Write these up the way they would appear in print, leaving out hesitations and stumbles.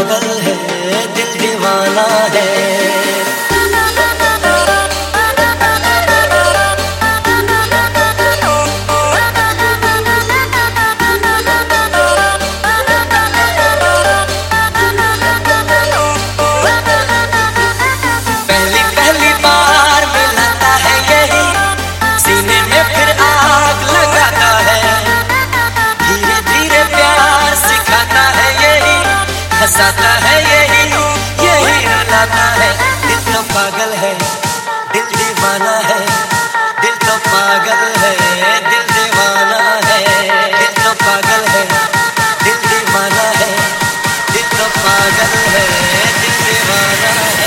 पागल है, दिल दीवाना है। हंसाता है यही रुलाता है। दिल तो पागल है, दिल दीवाना है। दिल तो पागल है, दिल दीवाना है। दिल तो पागल है, दिल दीवाना है। दिल तो पागल है, दिल दीवाना है।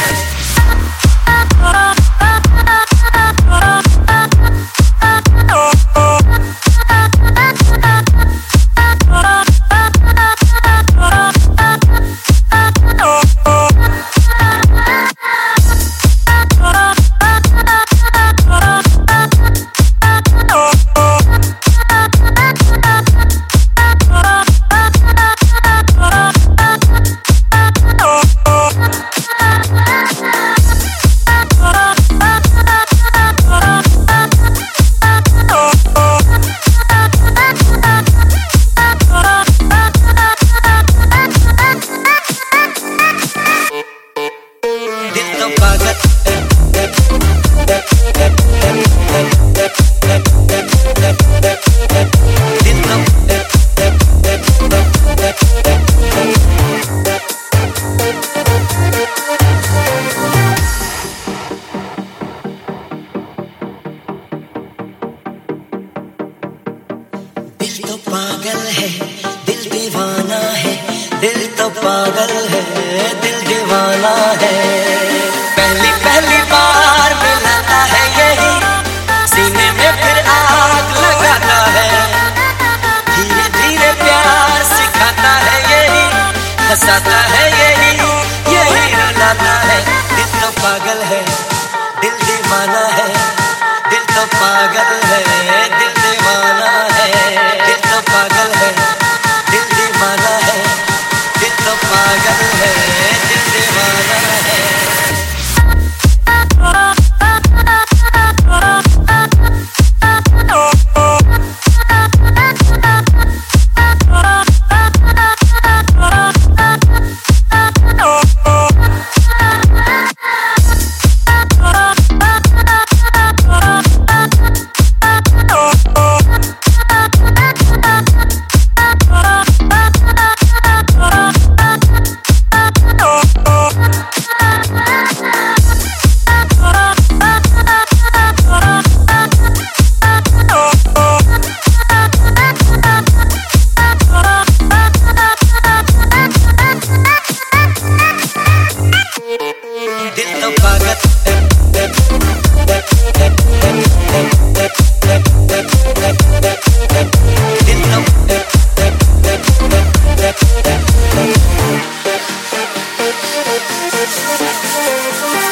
पागल है, दिल दीवाना है। दिल तो पागल है, दिल दीवाना है। पहली पहली बार मिलाता है यही, सीने में फिर आग लगाता है। धीरे धीरे प्यार सिखाता है यही, हंसाता है यही रुलाता है। दिल तो पागल है, दिल दीवाना है। दिल तो पागल है, दिल दीवाना है। दिल तो पागल है, दिल दीवाना है। दिल तो पागल है, दिल दीवाना है। We'll be right back.